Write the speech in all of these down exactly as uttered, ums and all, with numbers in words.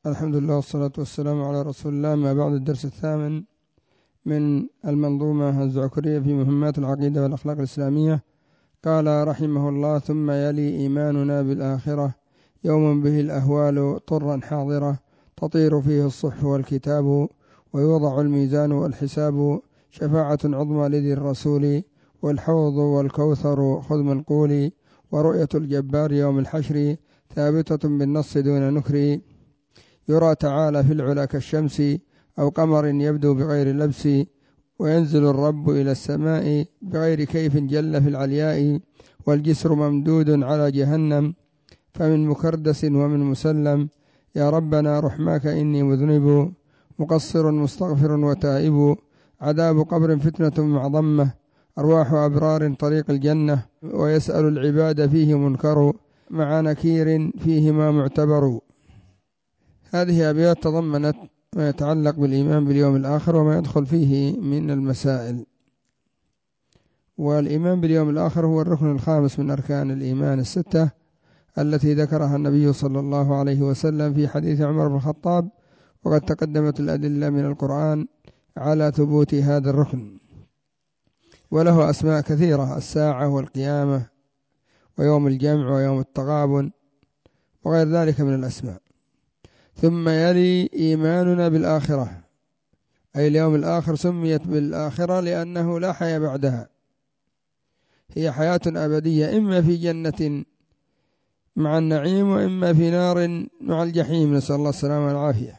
الحمد لله والصلاة والسلام على رسول الله. ما بعد، الدرس الثامن من المنظومة الزعكرية في مهمات العقيدة والأخلاق الإسلامية. قال رحمه الله: ثم يلي إيماننا بالآخرة يوم به الأهوال طرا حاضرة، تطير فيه الصحف والكتاب، ويوضع الميزان والحساب، شفاعة عظمى لذي الرسول، والحوض والكوثر خذ منقول، ورؤية الجبار يوم الحشر ثابتة بالنص دون نكر، يرى تعالى في العلا كالشمس أو قمر يبدو بغير لبس، وينزل الرب إلى السماء بغير كيف جل في العلياء، والجسر ممدود على جهنم فمن مكردس ومن مسلم، يا ربنا رحماك إني مذنب، مقصر مستغفر وتائب، عذاب قبر فتنة مع ضمة، أرواح أبرار طريق الجنة، ويسأل العباد فيه منكر، مع نكير فيهما معتبر. هذه أبيات تضمنت ما يتعلق بالإيمان باليوم الآخر وما يدخل فيه من المسائل. والإيمان باليوم الآخر هو الركن الخامس من أركان الإيمان الستة التي ذكرها النبي صلى الله عليه وسلم في حديث عمر بن الخطاب، وقد تقدمت الأدلة من القرآن على ثبوت هذا الركن، وله أسماء كثيرة: الساعة والقيامة ويوم الجمع ويوم التغابن وغير ذلك من الأسماء. ثم يلي إيماننا بالآخرة، أي اليوم الآخر سميت بالآخرة لأنه لا حياة بعدها، هي حياة أبدية، إما في جنة مع النعيم وإما في نار مع الجحيم، نسأل الله السلامة والعافية.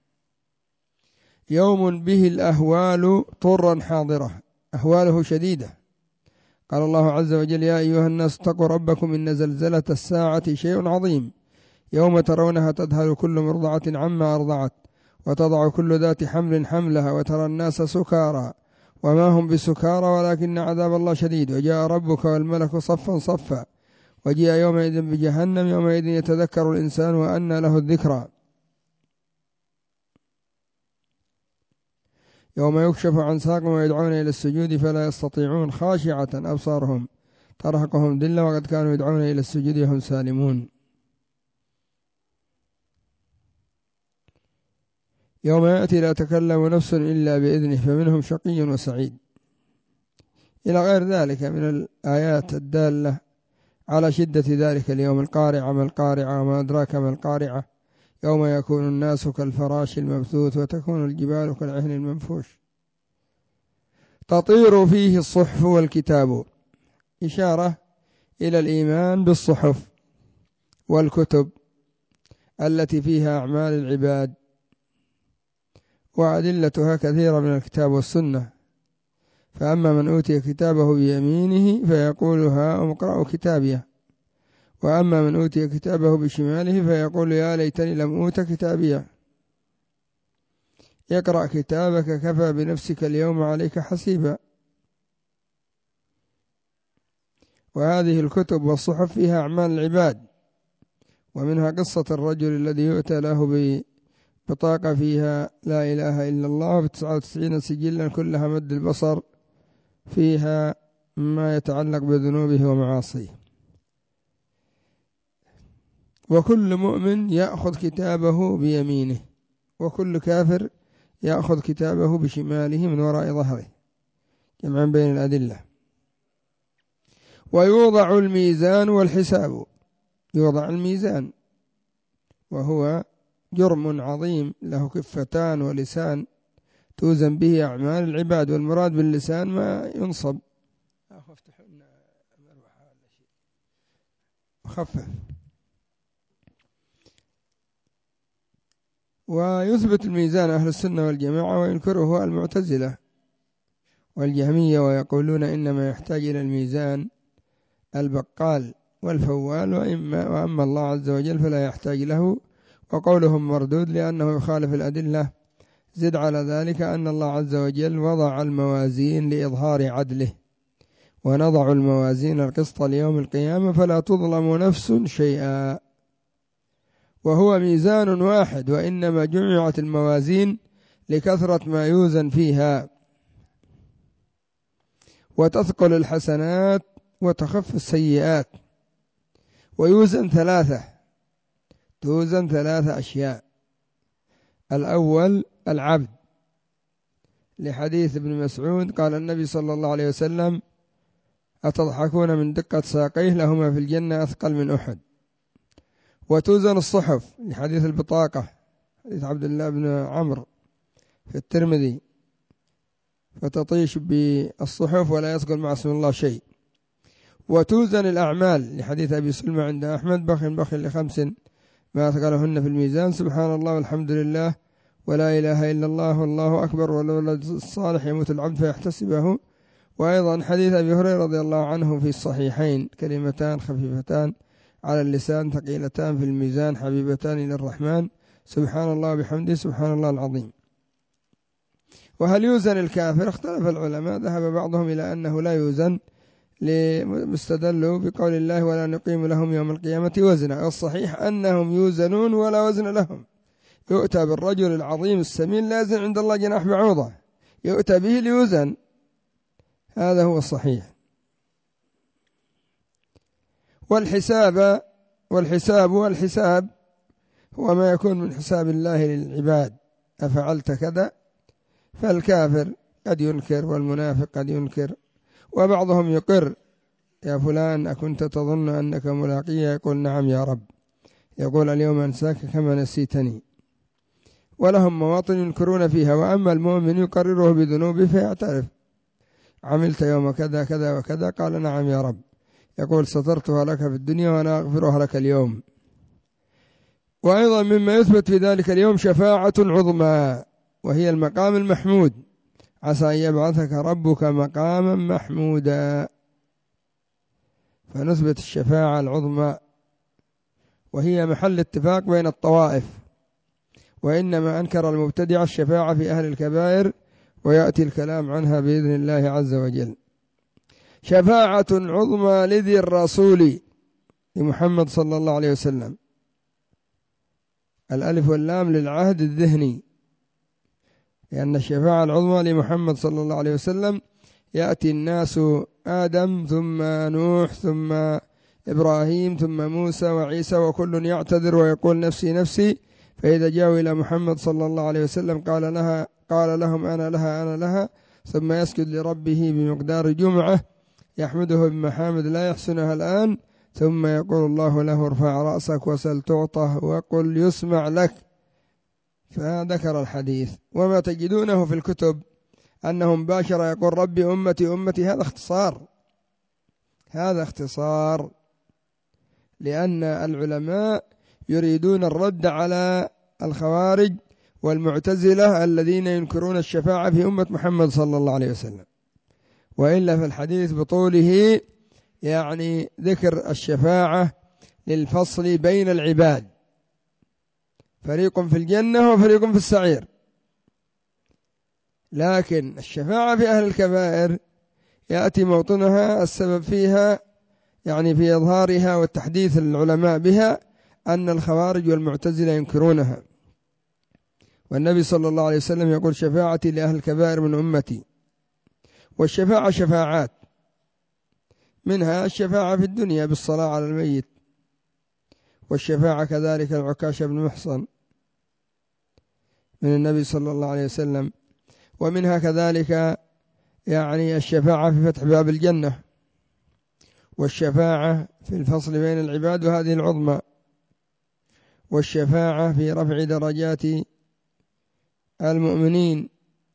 يوم به الأهوال طرا حاضرة، أهواله شديدة. قال الله عز وجل: يا أيها الناس اتقوا ربكم إن زلزلة الساعة شيء عظيم، يوم ترونها تذهل كل مرضعة عما أرضعت، وتضع كل ذات حمل حملها، وترى الناس سكارى وما هم بسكارى ولكن عذاب الله شديد، وجاء ربك والملك صفا صفا، وجيء يومئذ بجهنم، يومئذ يتذكر الإنسان وأنى له الذكرى، يوم يكشف عن ساق ويدعون إلى السجود فلا يستطيعون، خاشعة أبصارهم ترهقهم ذلة وقد كانوا يدعون إلى السجود وهم سالمون. يوم يأتي لا تكلم نفس إلا بإذنه فمنهم شقي وسعيد، إلى غير ذلك من الآيات الدالة على شدة ذلك اليوم. القارعة ما القارعة وما أدراك ما القارعة، يوم يكون الناس كالفراش المبثوث وتكون الجبال كالعهن المنفوش، تطير فيه الصحف والكتاب، إشارة إلى الإيمان بالصحف والكتب التي فيها أعمال العباد، وأدلتها كثيرة من الكتاب والسنة. فأما من أوتي كتابه بيمينه فيقول هاؤم اقرءوا كتابيه، وأما من أوتي كتابه بشماله فيقول يا ليتني لم أوت كتابيه. اقرأ كتابك كفى بنفسك اليوم عليك حسيبا. وهذه الكتب والصحف فيها أعمال العباد، ومنها قصة الرجل الذي يؤتى له ببطاقة فيها لا إله إلا الله وتسعة وتسعين سجلا كلها مد البصر فيها ما يتعلق بذنوبه ومعاصيه. وكل مؤمن يأخذ كتابه بيمينه، وكل كافر يأخذ كتابه بشماله من وراء ظهره، جمعا بين الأدلة. ويوضع الميزان والحساب، يوضع الميزان وهو جرم عظيم له كفتان ولسان توزن به أعمال العباد، والمراد باللسان ما ينصب خفف. ويثبت الميزان أهل السنة والجماعة، وينكره المعتزلة والجهمية، ويقولون إنما يحتاج إلى الميزان البقال والفوال، وإما وأما الله عز وجل فلا يحتاج له، وقولهم مردود لأنه يخالف الأدلة. زد على ذلك أن الله عز وجل وضع الموازين لإظهار عدله، ونضع الموازين القسط ليوم القيامة فلا تظلم نفس شيئا، وهو ميزان واحد، وإنما جمعت الموازين لكثرة ما يوزن فيها، وتثقل الحسنات وتخف السيئات. ويوزن ثلاثة، توزن ثلاثة أشياء: الأول العبد، لحديث ابن مسعود قال النبي صلى الله عليه وسلم: أتضحكون من دقة ساقيه لهما في الجنة أثقل من أحد. وتوزن الصحف، لحديث البطاقة، حديث عبد الله بن عمرو في الترمذي: فتطيش بالصحف ولا يثقل مع اسم الله شيء. وتوزن الأعمال، لحديث أبي سلمى عند أحمد: بخ بخ لخمس ما أثقلهن في الميزان: سبحان الله والحمد لله ولا إله إلا الله والله أكبر والولد الصالح يموت العبد فيحتسبه. وأيضا حديث أبي هريرة رضي الله عنه في الصحيحين: كلمتان خفيفتان على اللسان ثقيلتان في الميزان حبيبتان إلى الرحمن: سبحان الله وبحمده سبحان الله العظيم. وهل يوزن الكافر؟ اختلف العلماء، ذهب بعضهم إلى أنه لا يوزن، لمستدلوا بقول الله: ولا نقيم لهم يوم القيامة وزنا. والصحيح أنهم يوزنون ولا وزن لهم. يؤتى بالرجل العظيم السمين لا يزن عند الله جناح بعوضة، يؤتى به ليوزن، هذا هو الصحيح. والحساب والحساب والحساب هو ما يكون من حساب الله للعباد: أفعلت كذا؟ فالكافر قد ينكر والمنافق قد ينكر، وبعضهم يقر: يا فلان أكنت تظن أنك ملاقية؟ يقول: نعم يا رب. يقول: اليوم أنساك كما نسيتني. ولهم مواطن ينكرون فيها. وأما المؤمن يقرره بذنوبه فيعترف: عملت يوم كذا كذا وكذا، قال: نعم يا رب. يقول: سترتها لك في الدنيا وأنا أغفرها لك اليوم. وأيضا مما يثبت في ذلك اليوم شفاعة عظمى، وهي المقام المحمود: عسى أن يبعثك ربك مقاما محمودا. فنثبت الشفاعة العظمى، وهي محل اتفاق بين الطوائف، وإنما أنكر المبتدع الشفاعة في أهل الكبائر، ويأتي الكلام عنها بإذن الله عز وجل. شفاعة عظمى لذي الرسول لمحمد صلى الله عليه وسلم. الألف واللام للعهد الذهني، لأن الشفاعة العظمى لمحمد صلى الله عليه وسلم يأتي الناس آدم ثم نوح ثم إبراهيم ثم موسى وعيسى، وكل يعتذر ويقول نفسي نفسي، فإذا جاءوا إلى محمد صلى الله عليه وسلم قال لها قال لهم أنا لها أنا لها، ثم يسجد لربه بمقدار جمعة يحمده بمحامد لا يحسنها الآن، ثم يقول الله له: ارفع رأسك وسل تعطه وقل يسمع لك. فذكر الحديث. وما تجدونه في الكتب أنه مباشرة يقول: ربي أمتي أمتي، هذا اختصار، هذا اختصار، لأن العلماء يريدون الرد على الخوارج والمعتزلة الذين ينكرون الشفاعة في أمة محمد صلى الله عليه وسلم. وإلا في الحديث بطوله يعني ذكر الشفاعة للفصل بين العباد، فريق في الجنة وفريق في السعير. لكن الشفاعة في أهل الكبائر يأتي موطنها السبب فيها يعني في إظهارها والتحديث العلماء بها أن الخوارج والمعتزلة ينكرونها. والنبي صلى الله عليه وسلم يقول: شفاعتي لأهل الكبائر من أمتي. والشفاعة شفاعات، منها الشفاعة في الدنيا بالصلاة على الميت، والشفاعة كذلك العكاشة بن محصن من النبي صلى الله عليه وسلم، ومنها كذلك يعني الشفاعة في فتح باب الجنة، والشفاعة في الفصل بين العباد وهذه العظمى، والشفاعة في رفع درجات المؤمنين،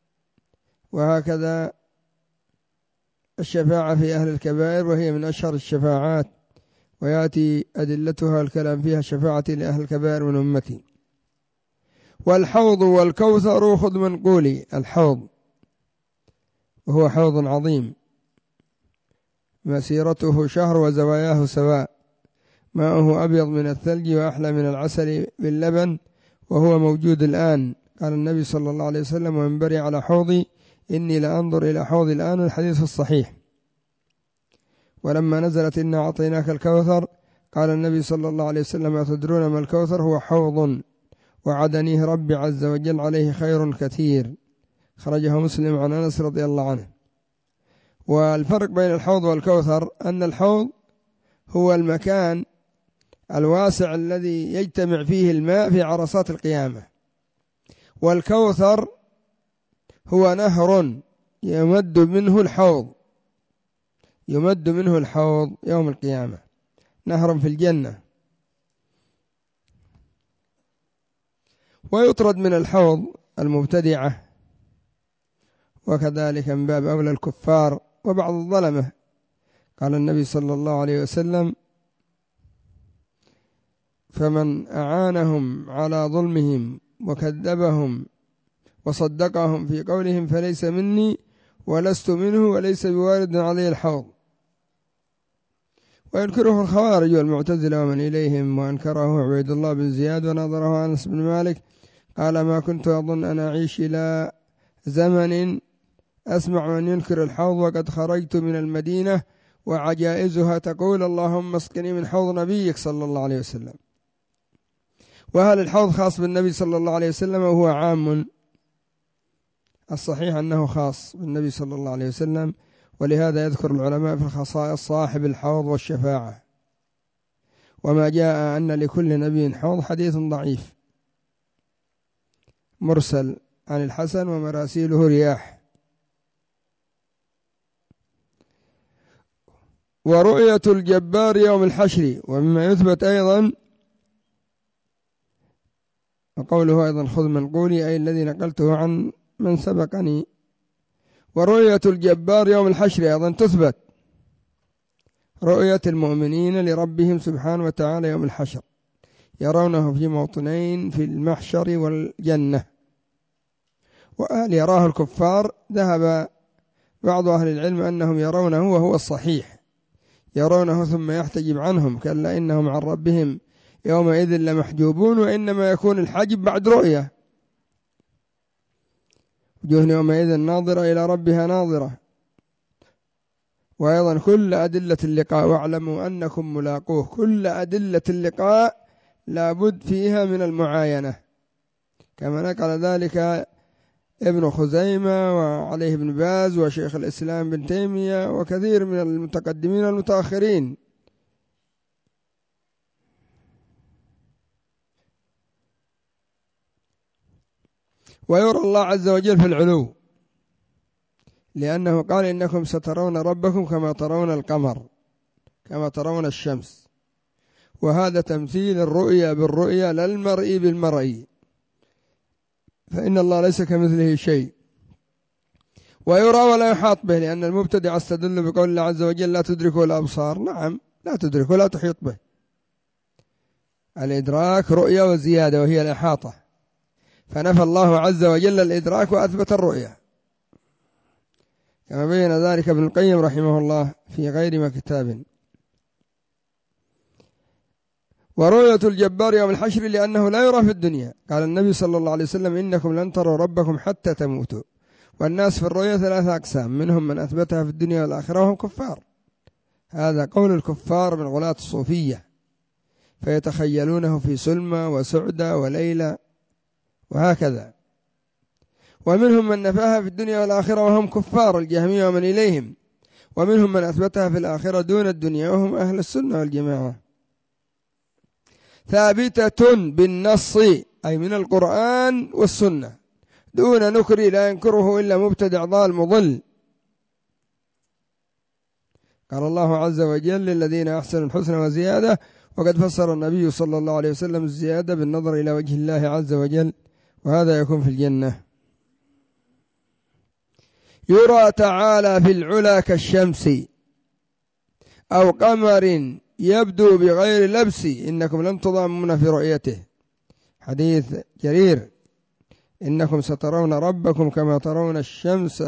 وهكذا الشفاعة في أهل الكبائر وهي من أشهر الشفاعات، ويأتي أدلتها الكلام فيها: شفاعة لأهل الكبائر من أمتي. والحوض والكوثر خذ من قولي. الحوض وهو حوض عظيم مسيرته شهر وزواياه سواء، ماؤه أبيض من الثلج وأحلى من العسل باللبن، وهو موجود الآن. قال النبي صلى الله عليه وسلم: وانبري على حوضي إني لأنظر إلى حوضي الآن، الحديث الصحيح. ولما نزلت إنا أعطيناك الكوثر قال النبي صلى الله عليه وسلم: أتدرون ما الكوثر؟ هو حوض وعدنيه ربي عز وجل عليه خير كثير، خرجه مسلم عن أنس رضي الله عنه. والفرق بين الحوض والكوثر أن الحوض هو المكان الواسع الذي يجتمع فيه الماء في عرصات القيامة، والكوثر هو نهر يمد منه الحوض يمد منه الحوض يوم القيامة، نهر في الجنة. ويطرد من الحوض المبتدعة، وكذلك من باب أولى الكفار وبعض الظلمة. قال النبي صلى الله عليه وسلم: فمن أعانهم على ظلمهم وكذبهم وصدقهم في قولهم فليس مني ولست منه وليس بوارد عليه الحوض. وينكره الخوارج والمعتزلة ومن إليهم، وأنكره عبيد الله بن زياد ونظره أنس بن مالك قال: ما كنت أظن أن أعيش إلى زمن أسمع من ينكر الحوض وقد خرجت من المدينة وعجائزها تقول اللهم اسقني من حوض نبيك صلى الله عليه وسلم. وهل الحوض خاص بالنبي صلى الله عليه وسلم وهو عام؟ الصحيح أنه خاص بالنبي صلى الله عليه وسلم، ولهذا يذكر العلماء في الخصائص صاحب الحوض والشفاعة. وما جاء أن لكل نبي حوض حديث ضعيف مرسل عن الحسن ومراسيله رياح. ورؤية الجبار يوم الحشر، ومما يثبت أيضا وقوله أيضا خذ من قولي، أي الذي نقلته عن من سبقني. ورؤية الجبار يوم الحشر أيضا تثبت، رؤية المؤمنين لربهم سبحانه وتعالى يوم الحشر، يرونه في موطنين في المحشر والجنة. وهل يراه الكفار؟ ذهب بعض أهل العلم أنهم يرونه، وهو الصحيح، يرونه ثم يحتجب عنهم، كلا إنهم عن ربهم يومئذ لمحجوبون، وإنما يكون الحجب بعد رؤية. وجوه يومئذ ناظرة إلى ربها ناظرة. وأيضا كل أدلة اللقاء واعلموا أنكم ملاقوه، كل أدلة اللقاء لابد فيها من المعاينة، كما نقل ذلك ابن خزيمة وعليه ابن باز وشيخ الإسلام بن تيمية وكثير من المتقدمين المتأخرين. ويرى الله عز وجل في العلو، لأنه قال إنكم سترون ربكم كما ترون القمر كما ترون الشمس. وهذا تمثيل الرؤيا بالرؤيا لا المرئي بالمرئي، فإن الله ليس كمثله شيء. ويرى ولا يحاط به، لأن المبتدع استدل بقول الله عز وجل لا تدركه الأبصار. نعم لا تدركه ولا تحيط به. الإدراك رؤيا وزيادة وهي الإحاطة، فنفى الله عز وجل الإدراك وأثبت الرؤيا، كما بين ذلك ابن القيم رحمه الله في غير ما كتاب. ورؤية الجبار يوم الحشر لأنه لا يرى في الدنيا. قال النبي صلى الله عليه وسلم إنكم لن تروا ربكم حتى تموتوا. والناس في الرؤيا ثلاثة أقسام، منهم من أثبتها في الدنيا والآخرة وهم كفار، هذا قول الكفار من غلاة الصوفية، فيتخيلونه في سلمى وسعدة وليلى وهكذا. ومنهم من نفاها في الدنيا والآخرة وهم كفار، الجهمية ومن إليهم. ومنهم من أثبتها في الآخرة دون الدنيا وهم أهل السنة والجماعة. ثابتة بالنص أي من القرآن والسنة، دون نكر لا ينكره إلا مبتدع ضال مضل. قال الله عز وجل للذين أحسنوا الحسنى وزيادة، وقد فسر النبي صلى الله عليه وسلم الزيادة بالنظر إلى وجه الله عز وجل، وهذا يكون في الجنة. يرى تعالى في العلا كالشمس أو قمر يبدو بغير لبس، إنكم لن تضامون في رؤيته. حديث جرير إنكم سترون ربكم كما ترون الشمس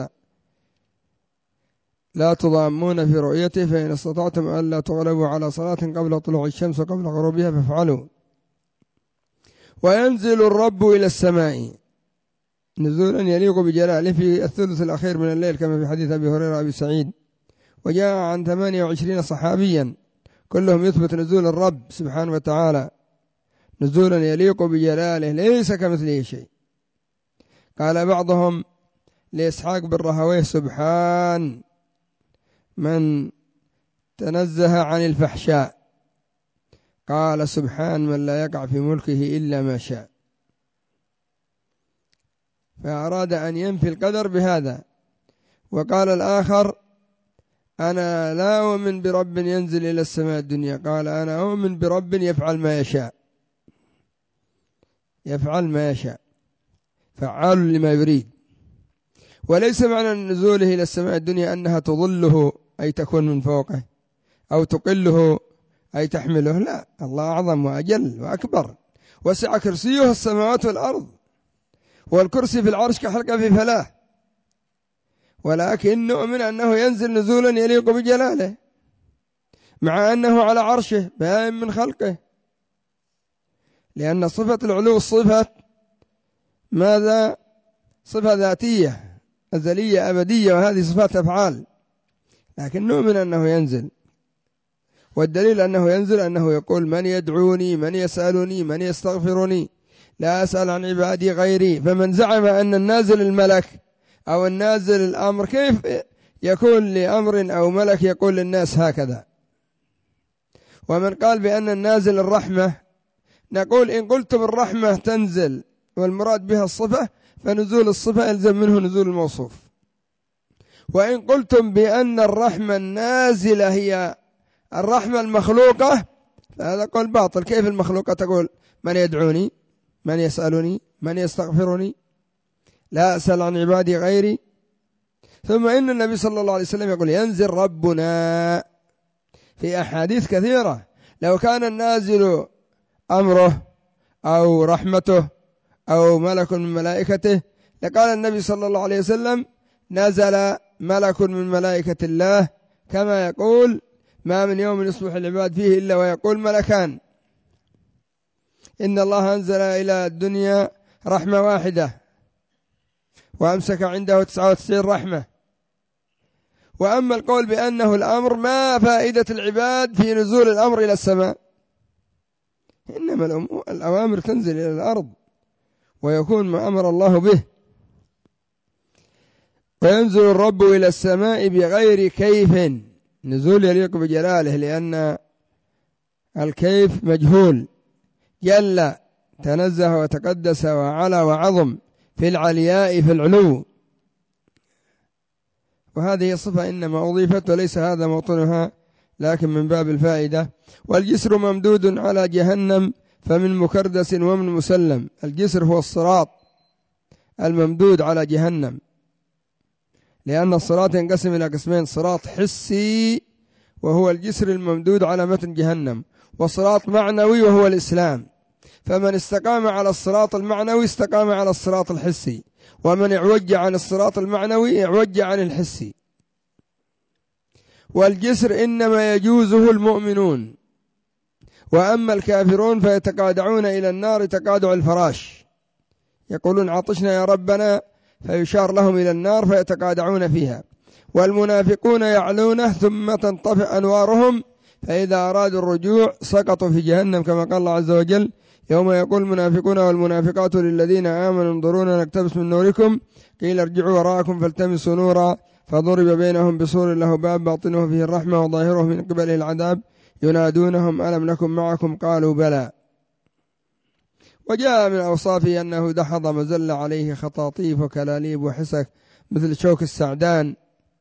لا تضامون في رؤيته، فإن استطعتم ألا تغلبوا على صلاة قبل طلوع الشمس وقبل غروبها فافعلوا. وينزل الرب إلى السماء نزولا يليق بجلاله في الثلث الأخير من الليل، كما في حديث أبي هريرة أبي سعيد. وجاء عن ثمانية وعشرين صحابيا كلهم يثبت نزول الرب سبحانه وتعالى نزولا يليق بجلاله ليس كمثله شيء. قال بعضهم لإسحاق بن راهويه سبحان من تنزه عن الفحشاء، قال سبحان من لا يقع في ملكه إلا ما شاء. فأراد أن ينفي القدر بهذا. وقال الآخر أنا لا أؤمن برب ينزل إلى السماء الدنيا، قال أنا أؤمن برب يفعل ما يشاء، يفعل ما يشاء، فعال لما يريد. وليس معنى نزوله إلى السماء الدنيا أنها تظله أي تكون من فوقه، أو تقله أي تحمله، لا، الله أعظم وأجل وأكبر، وسع كرسيه السماوات والأرض، والكرسي في العرش كحلقة في فلاة. ولكن نؤمن أنه ينزل نزولا يليق بجلاله، مع أنه على عرشه بائن من خلقه، لأن صفة العلو صفة ماذا؟ صفة ذاتية أزلية أبدية، وهذه صفات أفعال، لكن نؤمن أنه ينزل. والدليل أنه ينزل أنه يقول من يدعوني، من يسألني، من يستغفرني، لا أسأل عن عبادي غيري. فمن زعم أن النازل الملك أو النازل الأمر، كيف يكون لأمر أو ملك يقول للناس هكذا؟ ومن قال بأن النازل الرحمة، نقول إن قلتم الرحمة تنزل والمراد بها الصفة، فنزول الصفة يلزم منه نزول الموصوف. وإن قلتم بأن الرحمة النازلة هي الرحمة المخلوقة، فهذا قول باطل. كيف المخلوقة تقول من يدعوني، من يسألني، من يستغفرني، لا أسأل عن عبادي غيري؟ ثم إن النبي صلى الله عليه وسلم يقول ينزل ربنا في أحاديث كثيرة. لو كان النازل أمره أو رحمته أو ملك من ملائكته، لقال النبي صلى الله عليه وسلم نزل ملك من ملائكة الله، كما يقول ما من يوم يصبح العباد فيه إلا ويقول ملكان إن الله أنزل إلى الدنيا رحمة واحدة وأمسك عنده تسعة وتسعين رحمة. وأما القول بأنه الأمر، ما فائدة العباد في نزول الأمر إلى السماء؟ إنما الأوامر تنزل إلى الأرض ويكون ما أمر الله به. وينزل الرب إلى السماء بغير كيف، نزول يليق بجلاله، لأن الكيف مجهول. جل تنزه وتقدس وعلى وعظم، في العلياء في العلو، وهذه صفة إنما أضيفت وليس هذا موطنها، لكن من باب الفائدة. والجسر ممدود على جهنم فمن مكردس ومن مسلم. الجسر هو الصراط الممدود على جهنم، لأن الصراط ينقسم إلى قسمين: صراط حسي وهو الجسر الممدود على متن جهنم، وصراط معنوي وهو الإسلام. فمن استقام على الصراط المعنوي استقام على الصراط الحسي، ومن اعوج عن الصراط المعنوي اعوج عن الحسي. والجسر إنما يجوزه المؤمنون، وأما الكافرون فيتقادعون إلى النار تقادع الفراش، يقولون عطشنا يا ربنا، فيشار لهم إلى النار فيتقادعون فيها. والمنافقون يعلونه ثم تنطفئ أنوارهم، فإذا أرادوا الرجوع سقطوا في جهنم، كما قال الله عز وجل يوم يقول المنافقون والمنافقات للذين آمنوا انظرونا نقتبس من نوركم قيل ارجعوا وراءكم فالتمسوا نورا فضرب بينهم بسور له باب باطنه فيه الرحمة وظاهره من قبله العذاب ينادونهم ألم نكن معكم قالوا بلى. وجاء من أوصافه أنه دحض مزل عليه خطاطيف وكلاليب وحسك مثل شوك السعدان.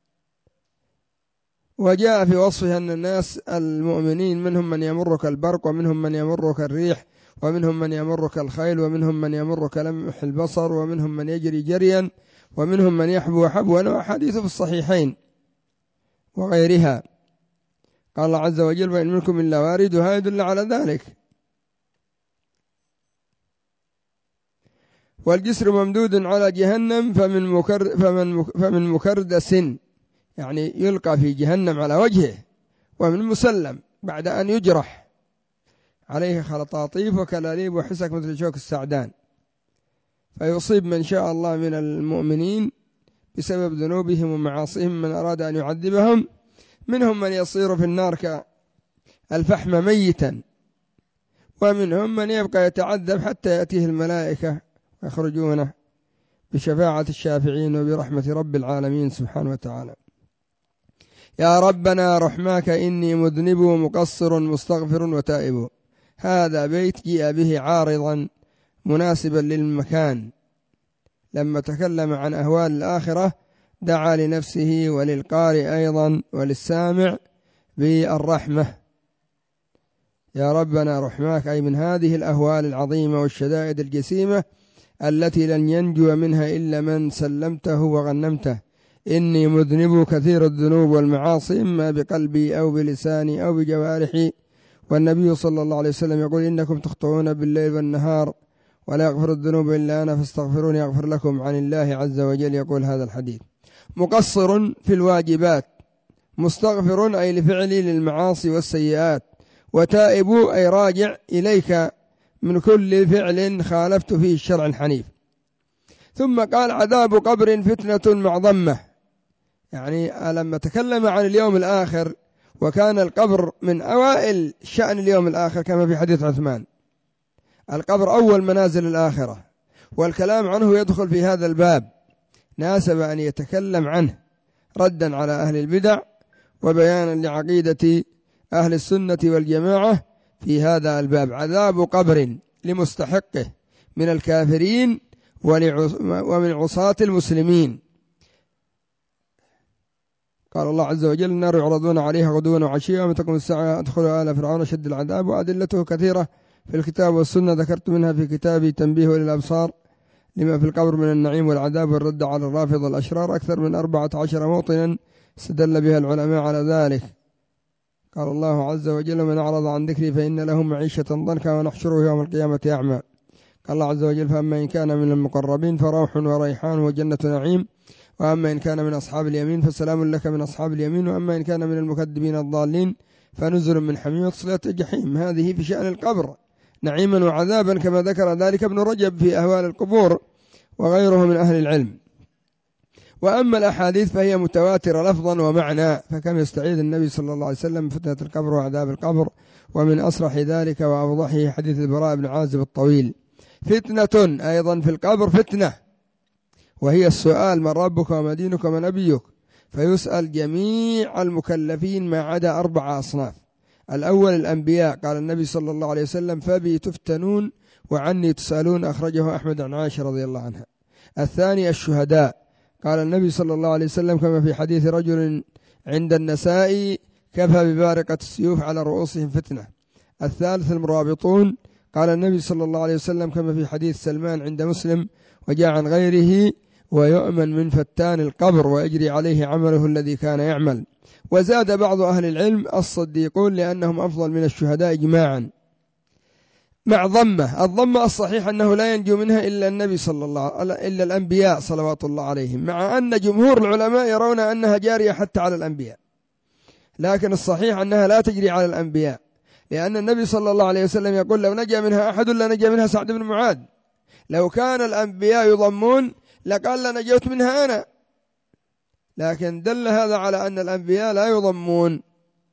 وجاء في وصفه أن الناس المؤمنين منهم من يمر كالبرق، ومنهم من يمر كالريح، ومنهم من يمر كالخيل، ومنهم من يمر كلمح البصر، ومنهم من يجري جريا، ومنهم من يحبو حبوا، وحديث في الصحيحين وغيرها. قال الله عز وجل وإن منكم إلا واردها، يدل على ذلك. والجسر ممدود على جهنم فمن, مكر فمن, فمن مكردس، يعني يلقى في جهنم على وجهه، ومن مسلم بعد أن يجرح عليه خلطاطيف وكلاليب وحسك مثل شوك السعدان، فيصيب من شاء الله من المؤمنين بسبب ذنوبهم ومعاصيهم من أراد أن يعذبهم. منهم من يصير في النار كالفحم ميتا، ومنهم من يبقى يتعذب حتى يأتيه الملائكة ويخرجونه بشفاعة الشافعين وبرحمة رب العالمين سبحانه وتعالى. يا ربنا رحماك إني مذنب مقصر مستغفر وتائب. هذا بيت جاء به عارضا مناسبا للمكان، لما تكلم عن أهوال الآخرة دعا لنفسه وللقارئ أيضا وللسامع بالرحمة، يا ربنا رحماك، أي من هذه الأهوال العظيمة والشدائد الجسيمة التي لن ينجو منها إلا من سلمته وغنمته. إني مذنب كثير الذنوب والمعاصي، إما بقلبي أو بلساني أو بجوارحي. والنبي صلى الله عليه وسلم يقول إنكم تخطئون بالليل والنهار ولا يغفر الذنوب إلا أنا فاستغفروني يغفر لكم. عن الله عز وجل يقول هذا الحديث. مقصر في الواجبات، مستغفر أي لفعلي للمعاصي والسيئات، وتائب أي راجع إليك من كل فعل خالفت فيه الشرع الحنيف. ثم قال عذاب قبر فتنة مع ضمة، يعني لما تكلم عن اليوم الآخر وكان القبر من أوائل شأن اليوم الآخر كما في حديث عثمان، القبر أول منازل الآخرة، والكلام عنه يدخل في هذا الباب، ناسب أن يتكلم عنه ردا على أهل البدع وبيانا لعقيدة أهل السنة والجماعة في هذا الباب. عذاب قبر لمستحقه من الكافرين ومن عصاة المسلمين. قال الله عز وجل النار يعرضون عليها غدوا وعشيا ومن تقوم الساعة ادخلوا آل فرعون شد العذاب. وأدلته كثيرة في الكتاب والسنة، ذكرت منها في كتابي تنبيه للأبصار لما في القبر من النعيم والعذاب والرد على الرافض الأشرار، أكثر من أربعة عشر موطنا استدل بها العلماء على ذلك. قال الله عز وجل من أعرض عن ذكري فإن له معيشة ضنكا ونحشره يوم القيامة أعمى. قال الله عز وجل فأما إن كان من المقربين فروح وريحان وجنة نعيم، وأما إن كان من أصحاب اليمين فسلام لك من أصحاب اليمين، وأما إن كان من المكذبين الضالين فنزل من حميم وتصلية الجحيم. هذه في شأن القبر نعيما وعذابا كما ذكر ذلك ابن رجب في أهوال القبور وغيره من أهل العلم. وأما الأحاديث فهي متواترة لفظا ومعنى، فكم يستعيذ النبي صلى الله عليه وسلم فتنة القبر وعذاب القبر. ومن أصرح ذلك وأوضحه حديث البراء بن عازب الطويل. فتنة أيضا في القبر فتنة، وهي السؤال من ربك وما دينك وما نبيك، فيسأل جميع المكلفين ما عدا أربع أصناف. الأول الأنبياء، قال النبي صلى الله عليه وسلم فبي تفتنون وعني تسألون، أخرجه أحمد عن عائشة رضي الله عنها. الثاني الشهداء، قال النبي صلى الله عليه وسلم كما في حديث رجل عند النسائي كفى ببارقة السيوف على رؤوسهم فتنة. الثالث المرابطون، قال النبي صلى الله عليه وسلم كما في حديث سلمان عند مسلم وجاء عن غيره ويؤمن من فتان القبر ويجري عليه عمله الذي كان يعمل. وزاد بعض أهل العلم الصديقون لأنهم أفضل من الشهداء إجماعا مع ضمة. الضمة الصحيح أنه لا ينجو منها إلا النبي صلى الله إلا الأنبياء صلوات الله عليهم، مع أن جمهور العلماء يرون أنها جارية حتى على الأنبياء، لكن الصحيح أنها لا تجري على الأنبياء، لأن النبي صلى الله عليه وسلم يقول لو نجا منها أحد لنجا منها سعد بن معاذ. لو كان الأنبياء يضمون لقال لنجوت منها أنا، لكن دل هذا على أن الأنبياء لا يضمون.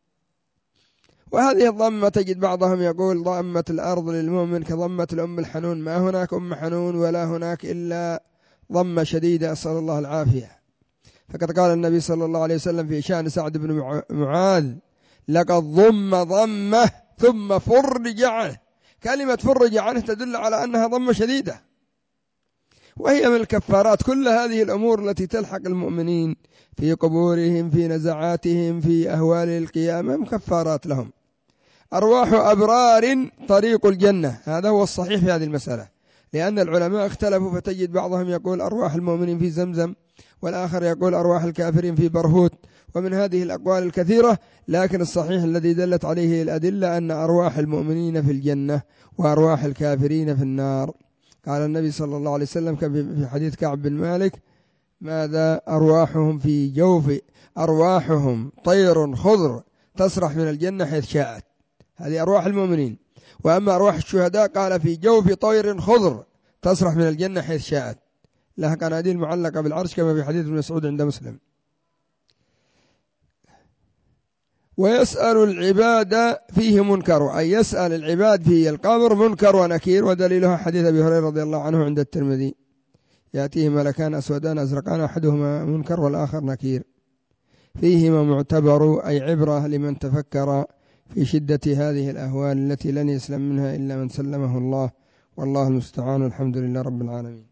وهذه الضمة تجد بعضهم يقول ضمة الأرض للمؤمن كضمة الأم الحنون، ما هناك أم حنون ولا هناك إلا ضمة شديدة، أسأل الله العافية. فقد قال النبي صلى الله عليه وسلم في شأن سعد بن معاذ لقد ضم ضمة ثم فرج عنه. كلمة فرج عنه تدل على أنها ضمة شديدة، وهي من الكفارات. كل هذه الأمور التي تلحق المؤمنين في قبورهم في نزعاتهم في أهوال القيامة مكفارات لهم. أرواح أبرار طريق الجنة، هذا هو الصحيح في هذه المسألة، لأن العلماء اختلفوا، فتجد بعضهم يقول أرواح المؤمنين في زمزم، والآخر يقول أرواح الكافرين في برهوت، ومن هذه الأقوال الكثيرة. لكن الصحيح الذي دلت عليه الأدلة أن أرواح المؤمنين في الجنة وأرواح الكافرين في النار. قال النبي صلى الله عليه وسلم في حديث كعب بن مالك ماذا أرواحهم في جوف أرواحهم طير خضر تسرح من الجنة حيث شاءت، هذه أرواح المؤمنين. وأما أرواح الشهداء قال في جوف طير خضر تسرح من الجنة حيث شاءت، لها قناديل معلقة بالعرش كما في حديث ابن مسعود عند مسلم. ويسأل العباد فيه منكر، أي يسأل العباد في القبر منكر ونكير، ودليلها حديث أبي هريرة رضي الله عنه عند الترمذي يأتيه ملكان أسودان أزرقان أحدهما منكر والآخر نكير، فيهما معتبر أي عبرة لمن تفكر في شدة هذه الأهوال التي لن يسلم منها إلا من سلمه الله، والله المستعان، الحمد لله رب العالمين.